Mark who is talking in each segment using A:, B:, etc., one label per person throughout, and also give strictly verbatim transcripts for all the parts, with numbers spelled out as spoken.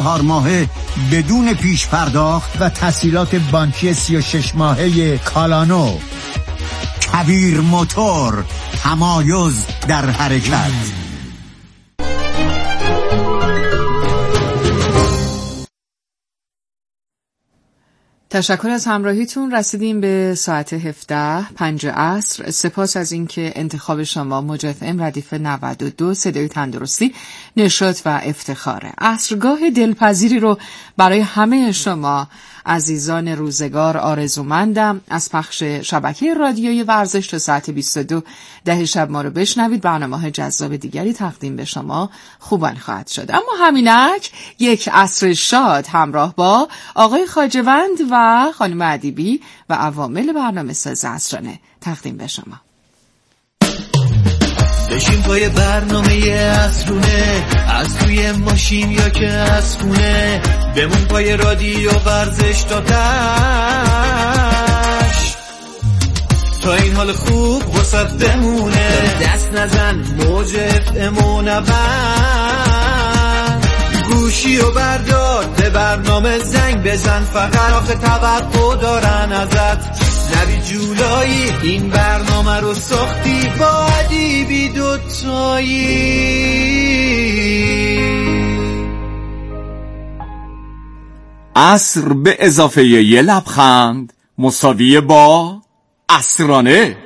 A: چهار ماهه بدون پیش پرداخت و تسهیلات بانکی سی و شش ماهه کالانو. کویر موتور، تمایز در حرکت.
B: تشکر از همراهیتون. رسیدیم به ساعت هفده پنج عصر. سپاس از اینکه انتخاب شما موج اف ام ردیف نود و دو صدای تندرستی، نشاط و افتخاره. عصرگاه دلپذیری رو برای همه شما عزیزان روزگار آرزومندم. از پخش شبکه رادیویی ورزش تا ساعت بیست و دو ده شب ما رو بشنوید. برنامه‌های جذاب دیگری تقدیم به شما خوبان خواهد شد. اما همینک یک عصر شاد همراه با آقای خواجه‌وند و خانم ادیبی و عوامل برنامه ساز عصرانه تقدیم به شما.
C: بشین پای برنامه عصرونه، از توی ماشین یا که از خونه، بمون پای رادیو ورزش تا تش، تا این حال خوب وسط بمونه. دست نزن موج اف ام و نبند، گوشی و بردار به برنامه زنگ بزن، فقط آخه توقع دارن ازت نبی جولایی. این برنامه رو ساختی با ادیبی دوتایی.
D: عصر به اضافه یه لبخند مساوی با عصرانه.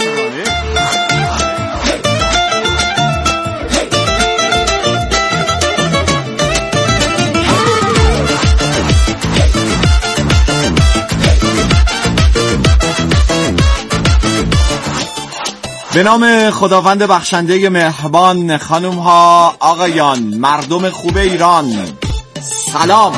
D: به نام خداوند بخشنده مهربان، خانم ها، آقایان، مردم خوب ایران، سلام.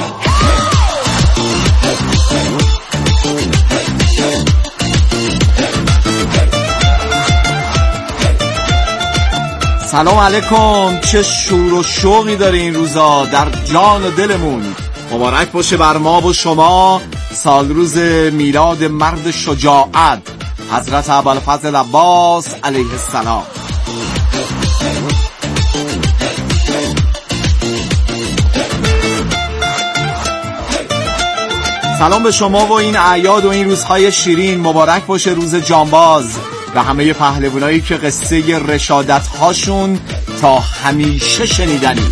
D: سلام علیکم. چه شور و شوقی داره این روزا در جان و دلمون. مبارک باشه بر ما و شما سال روز میلاد مرد شجاعت حضرت ابوالفضل عباس علیه السلام. سلام به شما و این اعیاد و این روزهای شیرین. مبارک باشه روز جانباز و همه پهلوانایی که قصه رشادت هاشون تا همیشه شنیدنی.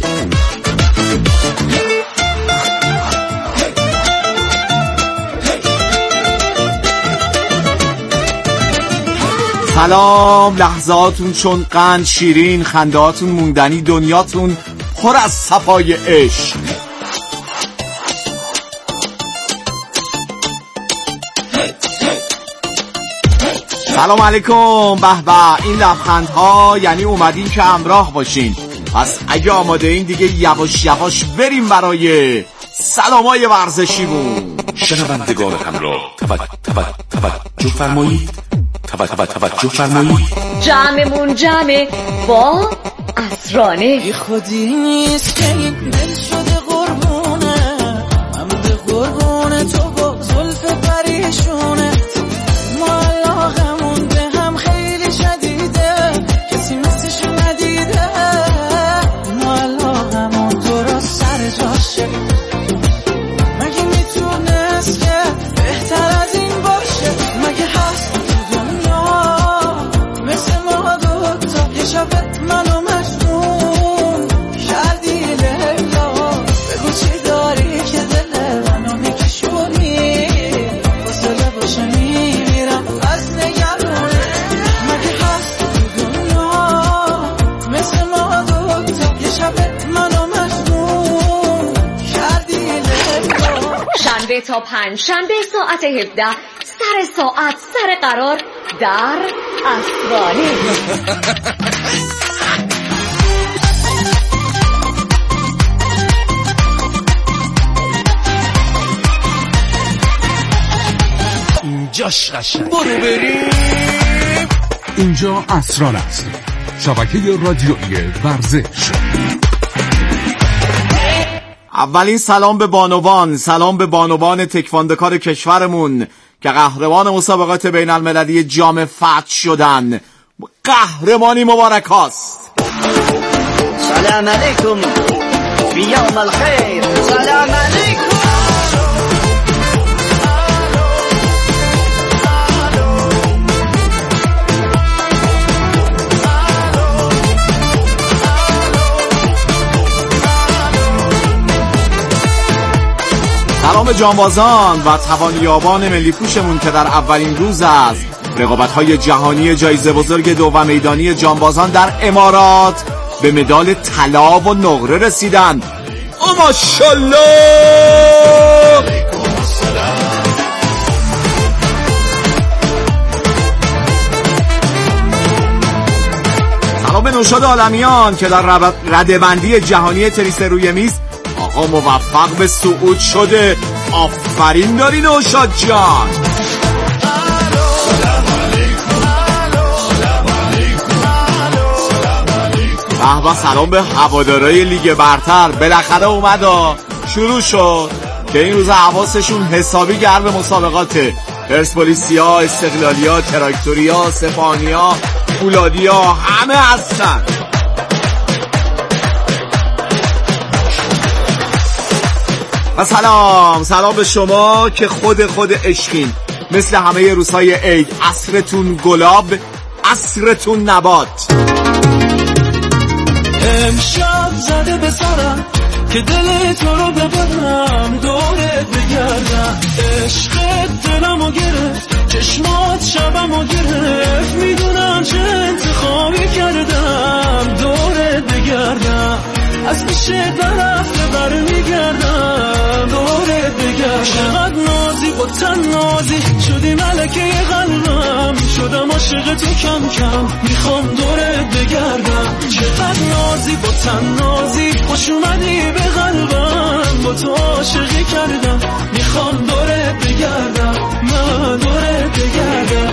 D: سلام، لحظاتون چون قند شیرین، خندهاتون موندنی، دنیاتون پر از صفای عشق. سلام علیکم. به به، این لبخندها یعنی اومدین که همراه باشین. پس اگه آماده این دیگه یواش یواش بریم برای سلامای ورزشیمون.
E: شنوندگان همراه توجه فرمایید، توجه فرمایید.
F: جمعمون جمع با عصرانه.
C: بی خودی نیست که این دل شده قربونه، من به قربونه تو با زلف پریشونه. ما علاقمون به هم خیلی شدیده، کسی مثلش ندیده. ما علاقمون درست سر جاشه، مگه میتونست که بهتر از این باشه؟ مگه هست منو مجنون کردی لیلا؟ بگو چی داری که دل منو میکشونی؟ فاصله باشه میمیرم از نگرونه. مگه هست دنیا مثل ما دوتا، یه شب منو مجنون کردی لیلا؟
F: شنبه تا پنج شنبه ساعت هفده، سر ساعت سر قرار در عصرانه.
C: اینجاش قشنگ، برو بریم.
E: اینجا عصران است، شبکه رادیویی ورزش.
D: اولین سلام به بانوان، سلام به بانوان تکواندوکار کشورمون که قهرمان مسابقات بین المللی جام فتح شدن. قهرمانی مبارک هاست.
G: سلام علیکم، بیام الخیر.
D: سلام جانبازان و توانیابان ملی پوشمون که در اولین روز از رقابت‌های جهانی جایزه بزرگ دو میدانی جانبازان در امارات به مدال طلا و نقره رسیدند. او ماشاءالله. سلام به نوشاد عالمیان که در رده‌بندی جهانی تنیس روی میز آقا موفق به صعود شده. آفرین داری نوشاد جان. و سلام به هوادارهای لیگ برتر. بالاخره اومد و شروع شد که این روز حواسشون حسابی گرم مسابقاته. پرسپولیسیا، استقلالیا، تراکتوریا، سپاهانیا، فولادیا همه هستن. و سلام سلام به شما که خود خود عشقین، مثل همه روزهای عید. عصرتون گلاب، عصرتون نبات.
C: امشب زده به سرم که دل تو رو ببرم، دورت بگردم. عشقت دلمو گرفت، چشمات شبمو گرفت. میدونم چه انتخابی کردم، دورت بگردم. از پیشت نرفته بر میگردم، دورت بگردم. چقدر نازی با تن نازی شدی ملکه قلبم، شدم عاشق تو کم کم، میخوام دورت بگردم. چقدر نازی با تن نازی خوش اومدی به قلبم، با تو عاشقی کردم، میخوام دورت بگردم، من دورت بگردم.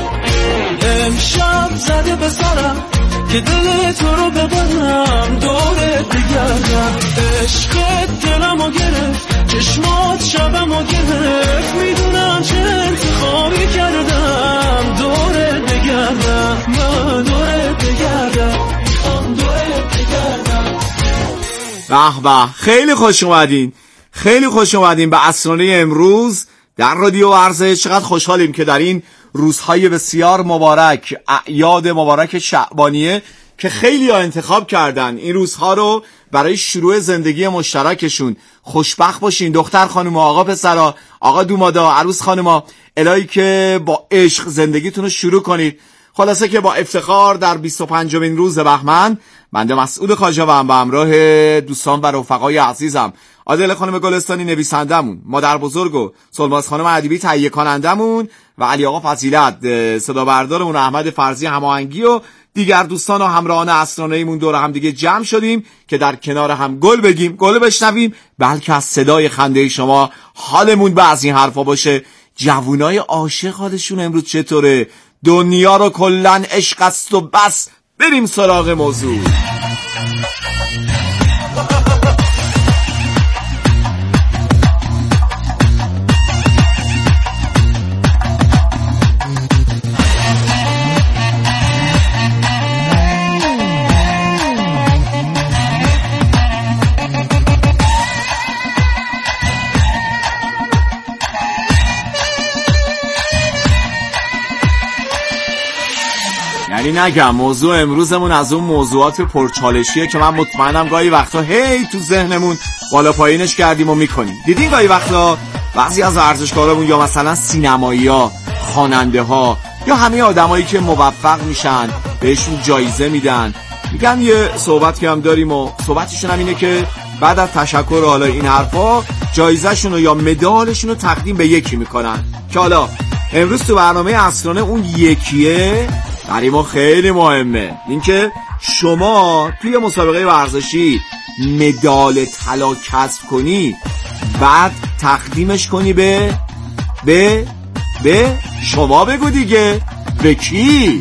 C: امشب زده به سرم که دل تو رو ببرم، دورت بگردم. عشقت دلمو گرفت، چشمات شبمو گرفت. میدونم چه انتخابی کردم، دورت بگردم، من دورت بگردم، میخوام دورت بگردم.
D: به به، خیلی خوش اومدین، خیلی خوش اومدین به عصرانه امروز در رادیو ورزش. چقدر خوشحالیم که در این روزهای بسیار مبارک، اعیاد مبارک شعبانیه که خیلی ها انتخاب کردن این روزها رو برای شروع زندگی مشترکشون. خوشبخت باشین دختر خانم، آقا پسرا، آقا دومادا، عروس خانما، الهی که با عشق زندگیتون رو شروع کنید. خلاصه که با افتخار در بیست و پنجمین روز بهمن، بنده مسعود خواجه و هم به همراه دوستان و رفقای عزیزم، عادل خانم گلستانی نویسندمون، مادر بزرگ و سلماز خانم ادیبی تهیه کنندمون و علی آقا فضیلت صدا بردارمون، احمد فرزی هماهنگی و دیگر دوستان و همراهان اسرانه‌ایمون دور هم دیگه جمع شدیم که در کنار هم گل بگیم، گل بشنویم، بلکه از صدای خنده شما حالمون به از این حرفا باشه. جوونای عاشق حالشون امروز چطوره؟ دنیا رو کلن عشق است و بس. بریم سراغ موضوع. یعنی نگم موضوع امروزمون از اون موضوعات پرچالشیه که من مطمئنم گاهی وقتا هی تو ذهنمون بالا پایینش کردیم و میکنیم. دیدین گاهی وقتا بعضی از ورزشکارامون یا مثلا سینمایی‌ها، خواننده‌ها یا همه آدمایی که موفق میشن بهشون جایزه میدن، میگن یه صحبتی هم داریم و صحبتشون هم اینه که بعد از تشکر و حالا این حرفا جایزه‌شون رو یا مدالشون رو تقدیم به یکی میکنن که حالا امروز تو برنامه اسرانه اون یکیه برای ما خیلی مهمه. اینکه شما توی مسابقه ورزشی مدال طلا کسب کنی، بعد تقدیمش کنی به به به شما بگو دیگه، به کی؟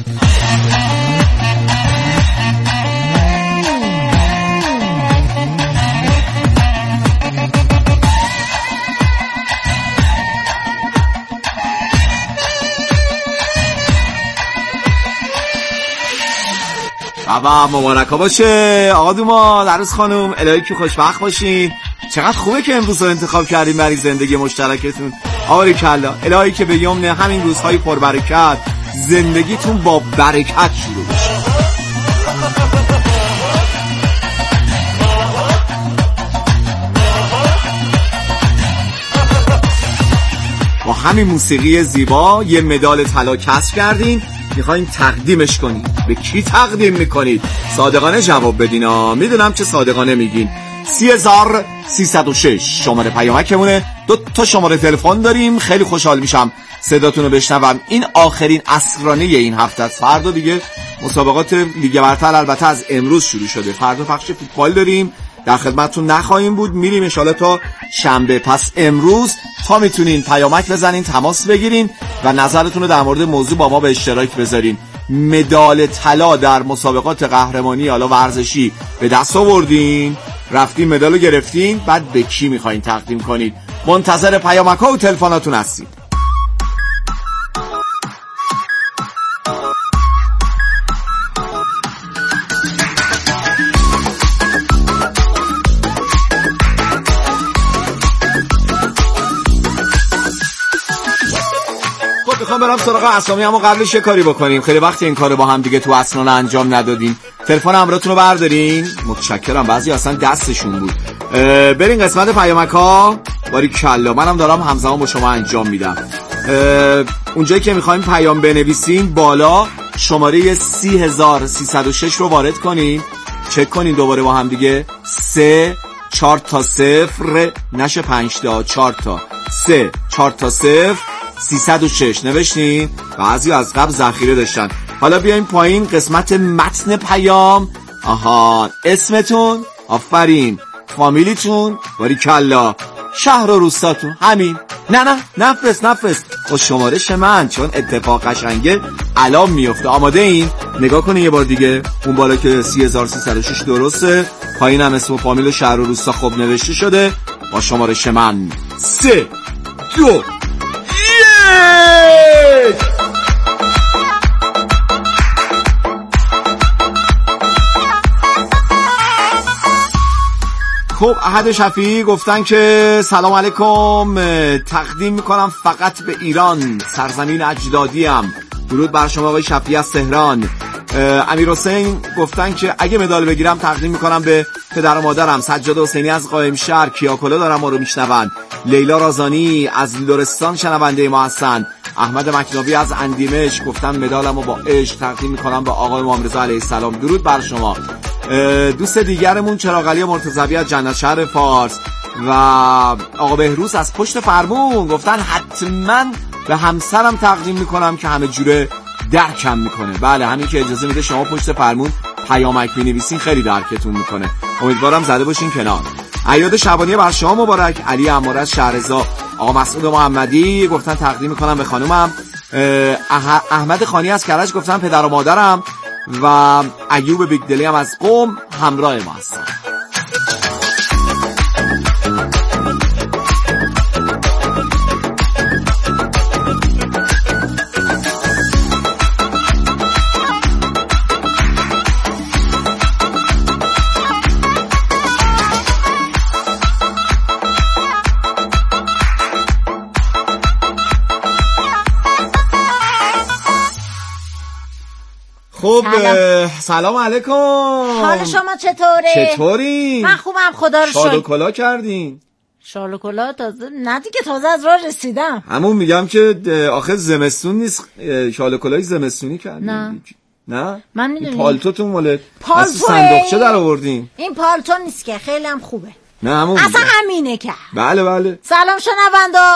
D: بابا مبارک ها باشه آقا دوما، عروس خانم، الهی که خوشبخت باشین. چقدر خوبه که امروز رو انتخاب کردیم برای زندگی مشترکتون. آوری کلا، الهی که به یمن همین روزهای پربرکت زندگیتون با برکت شروع بشه. همین موسیقی زیبا یه مدال طلا کسب کردین، میخواین تقدیمش کنید. به کی تقدیم میکنید؟ صادقانه جواب بدین ها. میدونم چه صادقانه میگین. سی هزار سیصد و شش شماره پیامکمونه. دو تا شماره تلفن داریم. خیلی خوشحال میشم صداتون رو بشنوم. این آخرین عصرانه این هفته است. فردا دیگه مسابقات لیگ برتر البته از امروز شروع شده. فردا پخش فوتبال داریم، در خدمتتون نخواهیم بود، میریم ان شاءالله تا شنبه. پس امروز تا میتونین پیامک بزنین، تماس بگیرین و نظرتون رو در مورد موضوع با ما به اشتراک بذارین. مدال طلا در مسابقات قهرمانی حالا ورزشی به دست آوردین، رفتین مدال رو گرفتین، بعد به کی میخواین تقدیم کنید؟ منتظر پیامک‌ها و تلفناتون هستیم. میخوام برم سراغ اسامی، اما قبلش یه کاری بکنیم. خیلی وقت این کارو با هم دیگه تو اسنان انجام ندادیم. تلفن همراهتون رو بردارین. متشکرم. بعضی اصلا دستشون بود. برین قسمت پیامک‌ها. باریکلا. منم دارم همزمان با شما انجام میدم. اونجایی که میخوایم پیام بنویسین بالا شماره سی هزار سیصد و شش رو وارد کنین. چک کنین دوباره با هم دیگه. سه چهار تا صفر نشه پنج تا چهار تا سه چهار تا صفر سیصد و شش نوشتین. بعضی از قبل ذخیره داشتن. حالا بیایم پایین قسمت متن پیام. آها، اسمتون، آفرین، فامیلیتون، باریکلا، شهر و روستاتون، همین. نه نه نفرست نفرست با شمارش من، چون اتفاق قشنگه الان میفته. آماده این؟ نگاه کنین یه بار دیگه. اون بالا که سی هزار سیصد و شش درسته، پایین هم اسم و فامیل و شهر و روستا خوب نوشته شده. با شمارش من سه دو خب احد شفیعی گفتن که سلام علیکم، تقدیم میکنم فقط به ایران، سرزمین اجدادیم. درود بر شما آقای شفیعی از تهران. امیر حسین گفتن که اگه مدال بگیرم تقدیم میکنم به پدر و مادرم. سجاد حسینی از قائم شهر کیاکولا دارم ما رو میشنون. لیلا رازانی از لرستان شنونده ما هستن. احمد مکناوی از اندیمش گفتن مدالمو با عشق تقدیم میکنم به آقای امام رضا علیه السلام. درود بر شما. دوست دیگرمون چراغ علی مرتضوی از جنت شهر فارس و آقا بهروز از پشت فرمون گفتن حتما به همسرم تقدیم میکنم که همه جوره درکم میکنه. بله، همین که اجازه میده شما پشت فرمون پیامک بنویسین خیلی درکتون میکنه. امیدوارم زده باشین کنار. عیاد شبانی بر شما مبارک. علی عمار از شهرزا. آقا مسعود محمدی گفتن تقدیم میکنم به خانومم. احمد خانی از کرج گفتن پدر و مادرم و ایوب بیگدلی هم از قم همراه ما هستن. خب سلام, سلام علیکم.
G: حال شما چطوره؟
D: چطوری؟
G: من خوبم خدا رو شکر.
D: شاد و کلا کردین؟
G: شاد و کلا تازه نه دیگه، تازه از راه رسیدم.
D: همون میگم که آخه زمستون نیست، شاد و کلای زمستونی کردین؟
G: نه
D: نه
G: من میدونم
D: پالتوتون مال
G: پالتو
D: صندوقچه در آوردین.
G: این پالتو نیست که، خیلی هم خوبه.
D: نه همون
G: اصلا همینه که.
D: بله بله.
G: سلام شنوندا،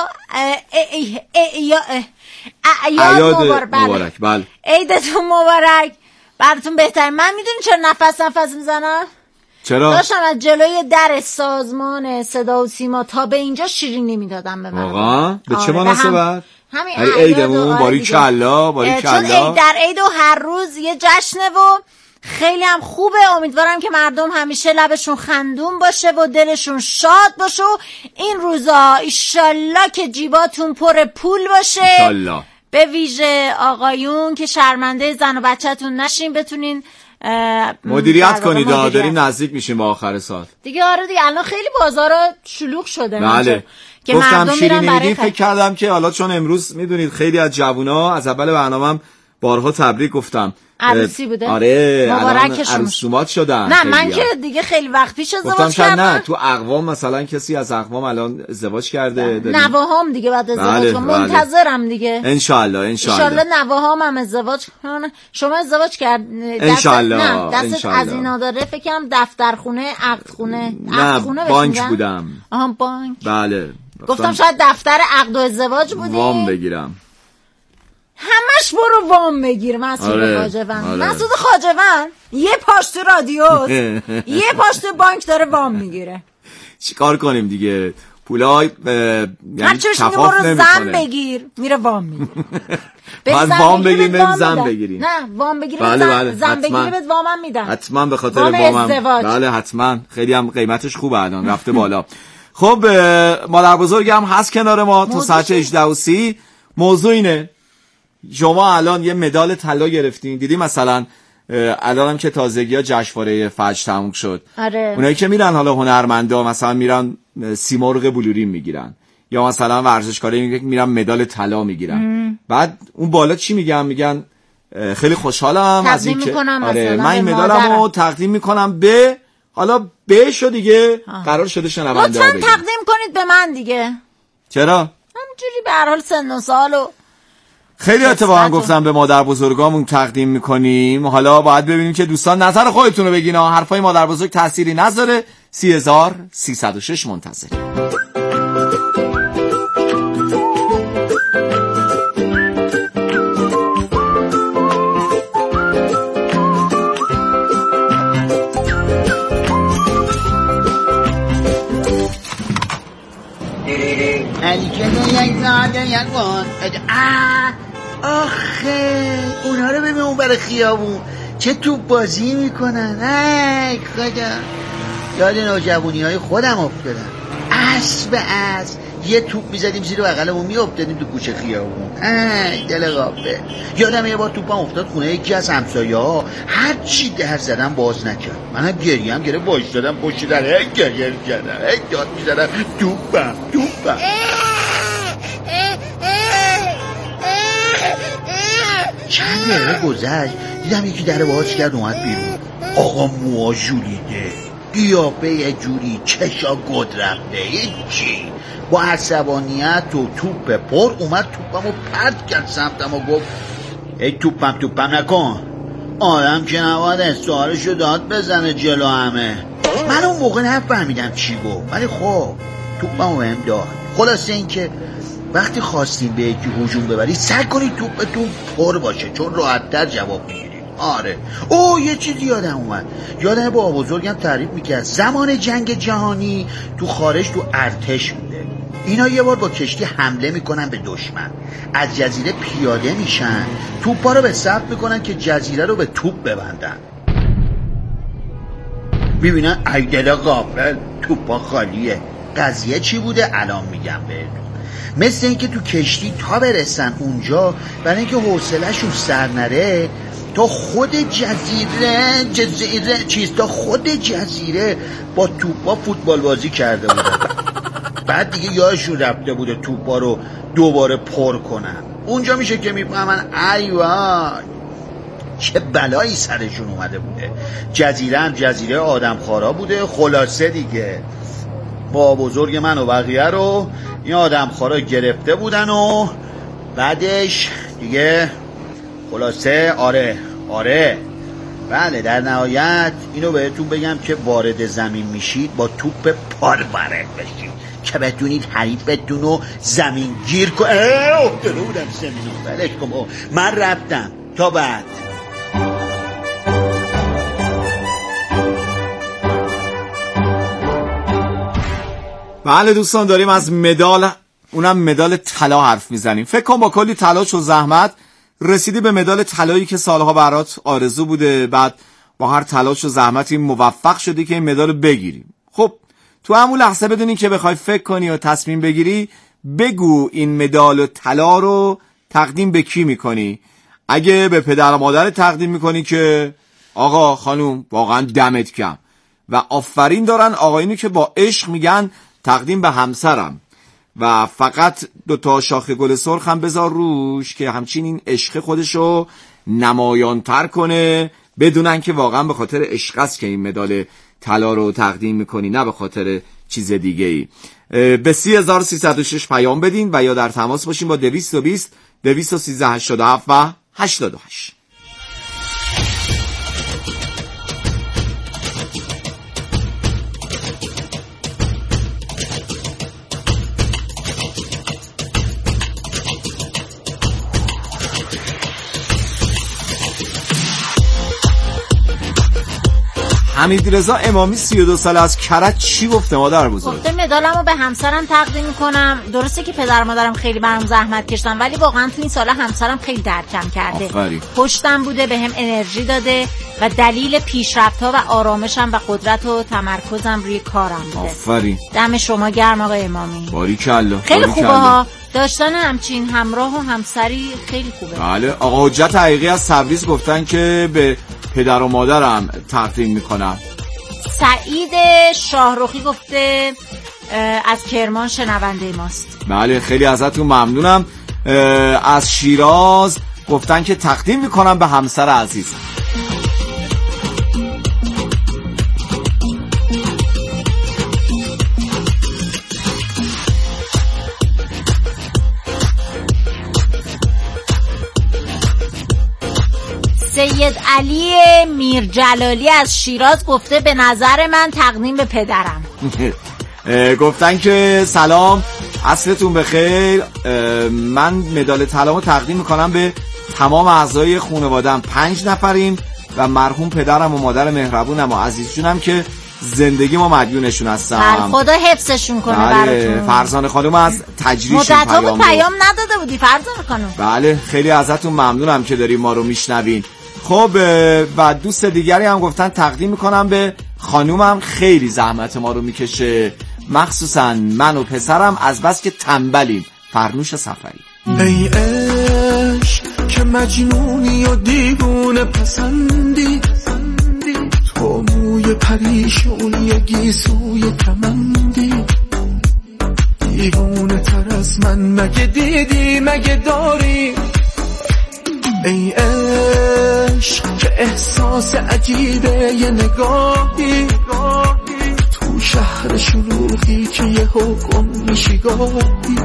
G: عیاد مبارک.
D: بله
G: عیدتون مبارک. براتون بهتر. من میدونی چرا نفس نفس میزنم؟
D: چرا؟
G: داشتم از جلوی در سازمان صدا و سیما تا به اینجا شیرینی میدادم به من.
D: واقعا؟ به چه مناسبت؟
G: همین
D: عیدمون. باریکلا باریکلا.
G: چون عید در عید و هر روز یه جشنه و خیلی هم خوبه. امیدوارم که مردم همیشه لبشون خندون باشه و دلشون شاد باشه و این روزا ایشالله که جیباتون پر پول باشه.
D: ایشالله.
G: به ویژه آقایون که شرمنده زن و بچه‌تون نشین، بتونین
D: مدیریت کنید. داریم نزدیک میشیم با آخر سال
G: دیگه. آره دیگه الان خیلی بازارا شلوغ شده.
D: بله.
G: که
D: گفتم
G: مردم
D: شیرینی
G: میرن
D: میگی، فکر کردم که حالا چون امروز میدونید خیلی از جوونا از اول برنامه‌ام بارها تبریک گفتم.
G: عروسی بوده؟
D: آره
G: مبارکشون.
D: عروسومات شدن.
G: نه من که دیگه خیلی وقت پیش ازدواج کردم.
D: نه تو اقوام مثلا کسی از اقوام الان ازدواج کرده.
G: نواهام دیگه بعد ازدواج کنم. بله منتظرم دیگه.
D: ان شاء الله ان شاء الله.
G: ان شاء الله نواهام هم ازدواج کنن. شما ازدواج کرد
D: ان شاء الله.
G: نه دستت از اینا داره فکر کنم دفترخونه، عقدخونه،
D: عقدخونه بانک بودم.
G: آها بانک.
D: بله.
G: گفتم شاید دفتر عقد و ازدواج بودی.
D: وام بگیرم.
G: همش برو وام بگیر مسعود آره، خاجوند. آره. مسعود خاجوند یه پاش تو رادیو یه پاش تو بانک داره وام میگیره.
D: چیکار کنیم دیگه؟ پولای یعنی
G: کفاف نمیکنه. زن بگیر میره وام میگیره.
D: بعد وام بگیریم بریم زن بگیریم.
G: نه وام بگیریم
D: بله
G: زن,
D: بله.
G: زن بگیریم بهت وامم میدم.
D: حتما به خاطر وامم. بله حتما. خیلی هم قیمتش خوبه الان رفته بالا. خب مادر بزرگ هم هست کنار ما تو ساعت هجده و سی. موضوع اینه شما الان یه مدال طلا گرفتین. دیدی مثلا الان هم که تازگی ها جشنواره فجر تموم شد.
G: آره.
D: اونایی که میرن حالا هنرمندا مثلا میرن سیمرغ بلورین میگیرن یا مثلا ورزشکاری میرن مدال طلا میگیرن. بعد اون بالا چی میگن؟ میگن خیلی خوشحالم از این که آره من این مدالمو تقدیم میکنم به حالا بهشو دیگه آه. قرار شده شنونده ها
G: بگن تقدیم کنید به من دیگه.
D: چرا؟
G: همینجوری به هر حال سن و سالو
D: خیلی اتفاقا گفتم به مادر بزرگامون تقدیم میکنیم. حالا باید ببینیم که دوستان نظر خودتون رو بگین. حرفای مادر بزرگ تأثیری نذاره. سی هزار سیصد و شش منتظر.
H: یک زاده یک بان آخه اونا رو ببین اون برای خیابون چه توپ بازی میکنن. ای خدا یاد نوجوانی های خودم افتادم. اصل به اصل یه توپ میزدیم زیر بغلمون میافتادیم تو گوشه خیابون. ای دل غافه. یادم یه بار توپم افتاد خونه یکی از همسایه ها. هر چی در زدم باز نکرد. منم گریم گره باش دادم پشت در هی گریم کردم هی داد میزدم توپم توپم. چند دقیقه گذشت دیدم یکی در باز کرد اومد بیرون. آقا موها جولیده، قیافه یه جوری، چشا گد رفته، هیچی. با عصبانیت و توپ پر اومد توپمو پرت کرد سمتم و گفت ای توپم توپم نکن. آدم که نباید استعارشو داد بزنه جلو همه. من اون موقع نفهمیدم چی گفت ولی خب توپمو بهم داد. خلاصه این که وقتی خواستیم به یکی هجوم ببری سعی کنید توپتون پر باشه چون راحت‌تر جواب میگیرید. آره او یه چیزی یادم اومد. یادم با بزرگم تعریف میکرد زمان جنگ جهانی تو خارج تو ارتش بوده. اینا یه بار با کشتی حمله میکنن به دشمن. از جزیره پیاده میشن توپا رو به صف میکنن که جزیره رو به توپ ببندن. میبینن ای دل غافل توپا خالیه. قضیه چی بوده الان میگم بهتون. مثل اینکه تو کشتی تا برسن اونجا برای اینکه حوصله‌شون سر نره تا خود جزیره جزیره چیز تا خود جزیره با توپا فوتبال بازی کرده بودن. بعد دیگه یادشون رفته بوده توپا رو دوباره پر کنن. اونجا میشه که میفهمن ای وای چه بلایی سرشون اومده بوده. جزیره هم جزیره آدمخوارا بوده. خلاصه دیگه با بزرگ من و بقیه رو این آدمخوارا گرفته بودن و بعدش دیگه خلاصه آره آره بله در نهایت اینو بهتون بگم که وارد زمین میشید با توپ پار وارد بشید که بتونید حریفتون رو زمین گیر کنید. افتاده بودم زمینو بلش کن. من رفتم تا بعد.
D: بله دوستان داریم از مدال اونم مدال طلا حرف میزنیم. فکر کن با کلی تلاش و زحمت رسیدی به مدال طلایی که سالها برات آرزو بوده. بعد با هر تلاش و زحمتی موفق شدی که این مدال بگیری. خب تو همون لحظه بدونی که بخوای فکر کنی و تصمیم بگیری بگو این مدال و طلا رو تقدیم به کی میکنی. اگه به پدر و مادر تقدیم میکنی که آقا خانوم واقعا دمت کم و آفرین دارن آقایونی که با عشق میگن تقدیم به همسرم و فقط دو تا شاخه گل سرخ هم بذار روش که همچین این عشق خودشو نمایان‌تر کنه، بدونن که واقعا به خاطر عشق است که این مدال طلا رو تقدیم میکنی، نه به خاطر چیز دیگه ای. به سی هزار و سیصد و شش پیام بدین و یا در تماس باشین با دویست و بیست دویست و سیزده هشتاد و هفت و هشتاد و هشت. حمیدرضا امامی سی و دو ساله از کرج چی گفته مادر بزرگ؟
G: گفته مدالمو به همسرم تقدیم میکنم. درسته که پدر مادرم خیلی برام زحمت کشیدن، ولی واقعا تو این سالا همسرم خیلی درکم کرده.
D: آفرین.
G: پشتم بوده، بهم انرژی داده و دلیل پیشرفت‌ها و آرامشم و قدرت و تمرکزم روی کارم بوده.
D: آفرین.
G: دم شما گرم آقای امامی.
D: باریکلا.
G: خیلی خوبه ها. داشتن همچین همراه و همسری خیلی خوبه.
D: بله. آقا حجت حقیقی از تبریز گفتن که به پدر و مادرم تقدیم میکنم.
G: سعید شاهرخی گفته از کرمان شنونده ماست.
D: بله خیلی ازتون ممنونم. از شیراز گفتن که تقدیم میکنم به همسر عزیزم.
G: سید علی میرجلالی از شیراز گفته به نظر من تقدیم به پدرم.
D: گفتن که سلام، عصرتون بخیر، من مدال طلامو تقدیم میکنم به تمام اعضای خانواده‌ام، پنج نفریم و مرحوم پدرم و مادر مهربونم و عزیز جونم که زندگی ما مدیونشون هستم.
G: خدا حفظشون کنه براتون.
D: فرزانه خانم از تجریش
G: مدت‌ها بود پیام نداده بودی فرزانه خانم.
D: بله خیلی ازتون ممنونم که داری ما رو میشنوین. خب و دوست دیگری هم گفتن تقدیم میکنم به خانومم، خیلی زحمت ما رو میکشه، مخصوصا من و پسرم از بس که تنبلیم. فرنوش سفری.
C: ای عشق که مجنونی و دیوونه پسندی، تو موی پریشونی گیسوی کمندی، دیوونه تر از من مگه دیدی مگه داری؟ ای عشق که احساس عجیبه یه نگاهی، تو شهر شلوغی که یه حکم میشی گاهی،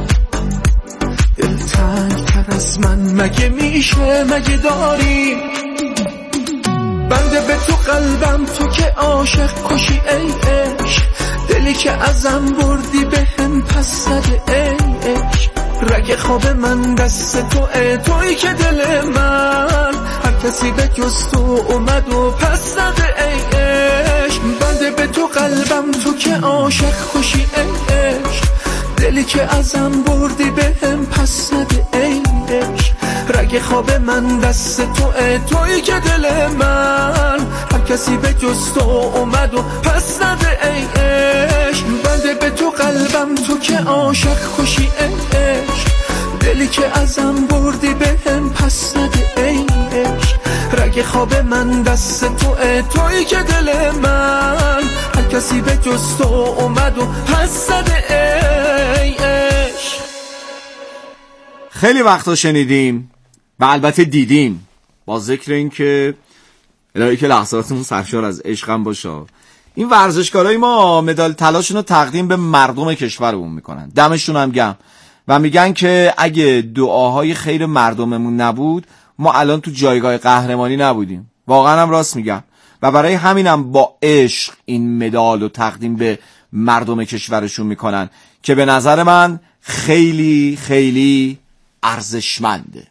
C: دلتنگ تر از من مگه میشه مگه داری؟ بنده به تو قلبم تو که عاشق کشی ای عشق، دلی که ازم بردی به هم پس زده ای عشق، رگ خواب من دست تو ای توی که دل من هر کسی به جز تو اومد و پس زده ای عشق، بنده به تو قلبم تو که عاشق کشی ای عشق، دلی که ازم بردی به هم پس زده ای عشق، رگ خواب من دست تو ای توی که دل من هر کسی به جز تو اومد و پس زده ای عشق، بنده به تو قلبم تو که عاشق کشی ای عشق، دلی که ازم بردی به هم پس زده ای عشق، رگ خواب من دست تو ای توی که دل من هر کسی به جز تو اومد و پس زده ای عشق.
D: خیلی وقتا شنیدیم و البته دیدیم، با ذکر این که الهی که لحظاتمون سرشار از عشقم باشه، این ورزشکارای ما مدال طلاشون رو تقدیم به مردم کشورمون میکنن، دمشون هم گرم، و میگن که اگه دعاهای خیر مردممون نبود ما الان تو جایگاه قهرمانی نبودیم. واقعا هم راست میگم و برای همینم با عشق این مدال رو تقدیم به مردم کشورشون میکنن که به نظر من خیلی خیلی ارزشمنده.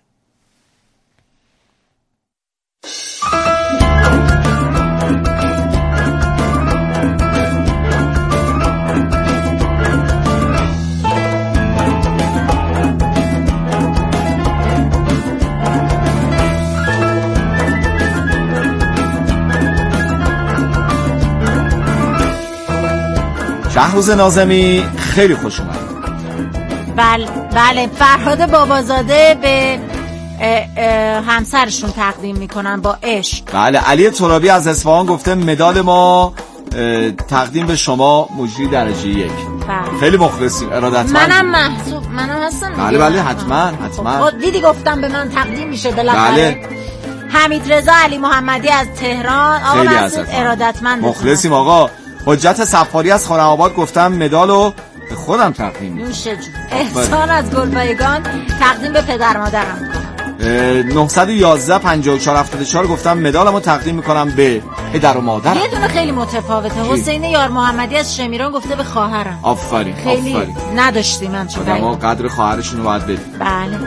D: شهروز ناظمی خیلی خوش اومد.
G: بله بله فرهاد بابازاده به اه اه همسرشون تقدیم میکنن با عشق.
D: بله علی ترابی از اصفهان گفته مدال ما تقدیم به شما مجری درجه یک.
G: بله.
D: خیلی مخلصیم، ارادتمند.
G: منم محسوب منم هستم.
D: بله بله حتما حتما.
G: خب دیدی گفتم به من تقدیم میشه بالاخره.
D: بله
G: حمید رضا علی محمدی از تهران. آقا مسعود ارادتمند
D: مخلصیم آقا. حجت صفاری از خانم‌آباد گفتم مدالو به خودم تقدیم می‌کنم.
G: نوش جون. احسان از گلبایگان تقدیم به پدر مادرم می‌کنم.
D: نه یک یک پنجاه و چهار هفتاد و چهار گفتم مدالمو تقدیم می‌کنم به پدر و مادرم.
G: یه دونه خیلی متفاوته. حسین یار محمدی از شمیران گفته به خواهرم.
D: آفرین.
G: خیلی آفرین. نداشتیم من چون
D: ما قدر خواهرشون رو باید بدیم.
G: بله.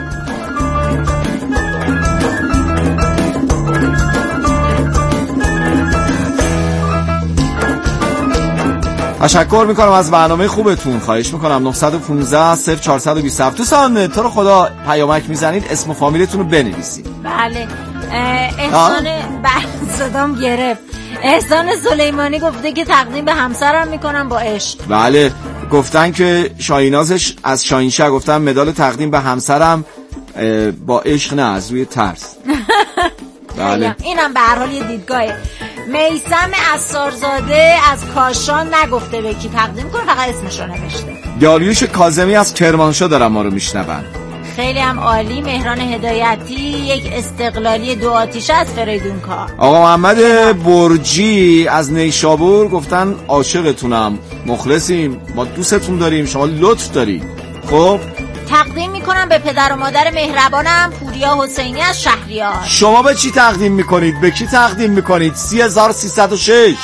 D: تشکر میکنم از برنامه خوبتون. خواهش میکنم. نه یک پنج صفر چهار دو هفت دوستان تو رو خدا پیامک میزنید اسم و فامیلتون رو بنویسید.
G: بله. احسان بله صدام گرفت. احسان سلیمانی گفته که تقدیم به همسرم میکنم با عشق.
D: بله گفتن که شاهینازش از شاهینشه گفتن مدال تقدیم به همسرم با عشق نه از روی ترس.
G: بله اینم به هر حال یه دیدگاهه. میثم اسرارزاده از کاشان نگفته به کی تقدیم کنه، فقط اسمشو نوشته.
D: داریوش کاظمی از کرمانشاه دارن ما رو میشنون.
G: خیلی هم عالی. مهران هدایتی یک استقلالی دو آتیشه از فریدونکا.
D: آقا محمد برجی از نیشابور گفتن عاشقتونم، مخلصیم، ما دوستتون داریم، شما لطف دارید. خب
G: تقدیم میکنم به پدر و مادر مهربانم پوریا حسینی از شهریار.
D: شما به چی تقدیم میکنید؟ به کی تقدیم میکنید؟ سی هزار و سیصد و شش.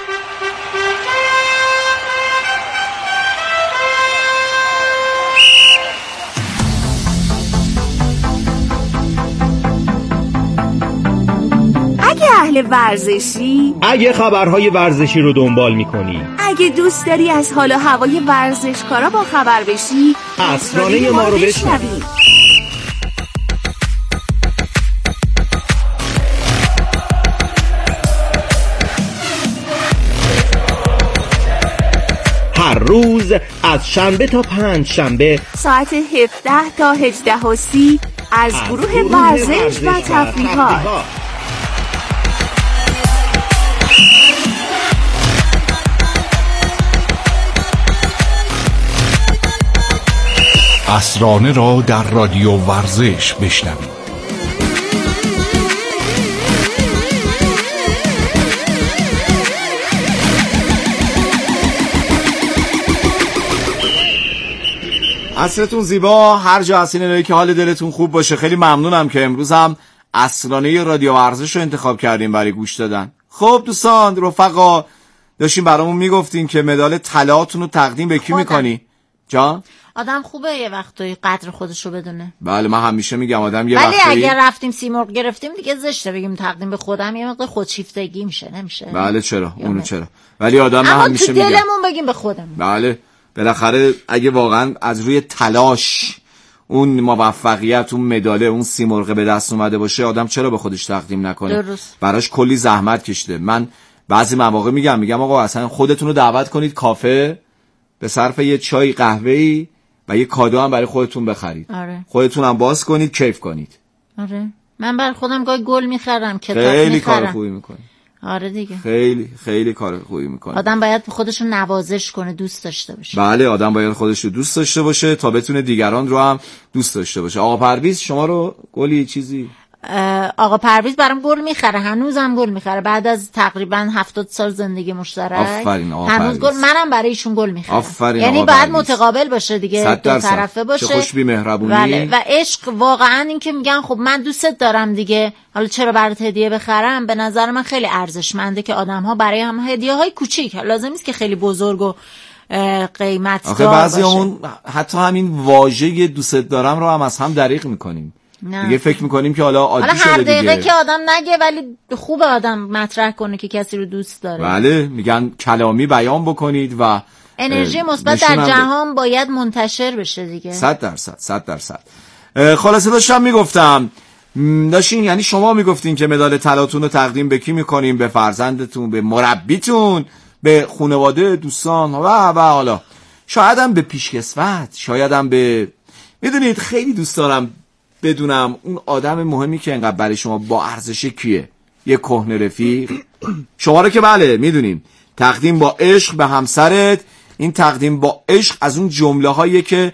I: اگه اهل ورزشی،
J: اگه خبرهای ورزشی رو دنبال میکنی،
I: اگه دوست داری از حال و هوای ورزشکارا با خبر بشی،
J: اسرانه ما رو بشنوی. هر روز از شنبه تا پنج شنبه
I: ساعت هفده تا هجده و سی از گروه ورزش و تفریحات.
E: اسرانه را در رادیو ورزش بشنوید.
D: عصرتون زیبا، هر جا هستین اینایی که حال دلتون خوب باشه. خیلی ممنونم که امروز هم اسرانه رادیو ورزش رو انتخاب کردیم برای گوش دادن. خب دوستان رفقا داشتیم برامون میگفتین که مدال طلاتون رو تقدیم به کی میکنی؟ جان؟
G: آدم خوبه یه وقتایی قدر خودش رو بدونه.
D: بله من همیشه میگم آدم یه
G: ولی
D: وقتایی
G: اگر رفتیم سیمرغ گرفتیم دیگه زشته بگیم تقدیم به خودم، یه مقدار خودشیفتگی میشه نمیشه.
D: بله چرا اونو چرا، ولی آدم من همیشه میگم
G: اما تو دلمون بگیم به خودمون.
D: بله بالاخره اگه واقعا از روی تلاش اون موفقیت اون مداله اون سیمرغ به دست اومده باشه آدم چرا به خودش تقدیم نکنه؟
G: درست.
D: براش کلی زحمت کشیده. من بعضی مواقع میگم میگم آقا اصلا خودتون رو دعوت کنید کافه به صرف یه چای قهوه‌ای و یه کادو هم برای خودتون بخرید.
G: آره.
D: خودتون هم باز کنید کیف کنید.
G: آره من برای خودم گاهی گل میخرم کتاب
D: میخرم. خیلی
G: میخرم.
D: کار خوبی میکنی.
G: آره دیگه.
D: خیلی خیلی کار خوبی میکنه.
G: آدم باید خودش رو نوازش کنه، دوست داشته باشه.
D: بله آدم باید خودش رو دوست داشته باشه تا بتونه دیگران رو هم دوست داشته باشه. آقا پرویز شما رو گلی چیزی؟
G: آقا پرویز برام گل میخره، هنوزم گل میخره بعد از تقریبا هفتاد سال زندگی مشترک.
D: آفرین آقا
G: هنوز گل، منم برای ایشون گل میخرم.
D: آفرین
G: یعنی
D: آقا
G: باید
D: پرویز.
G: متقابل باشه دیگه، دو طرفه باشه.
D: چه خوش بی مهربونی.
G: بله. و عشق واقعا این که میگن خب من دوستت دارم دیگه، حالا چرا برات هدیه بخرم، به نظر من خیلی ارزشمنده که آدم‌ها برای هم هدیه‌های کوچیک، لازم نیست که خیلی بزرگ و قیمت دار باشه.
D: آخه بعضیامون حتی همین واژه دوست دارم رو هم از هم دریغ میکنیم. نه. دیگه فکر میکنیم که حالا عادی شده دیگه.
G: حالا هر دقیقه که آدم نگه ولی خوب آدم مطرح کنه که کسی رو دوست داره.
D: بله میگن کلامی بیان بکنید و
G: انرژی مثبت در جهان باید منتشر بشه دیگه.
D: صد درصد صد درصد. خلاصه داشتم میگفتم داشتین یعنی شما میگفتین که مدال طلاتون رو تقدیم به کی میکنیم؟ به فرزندتون، به مربیتون، به خانواده، دوستان و و حالا شاید هم به پیشکسوت، شاید هم به میدونید خیلی دوست دارم بدونم اون آدم مهمی که انقدر برای شما با ارزش کیه. یه کهنه رفیق شما رو که بله میدونیم تقدیم با عشق به همسرت، این تقدیم با عشق از اون جمله هایی که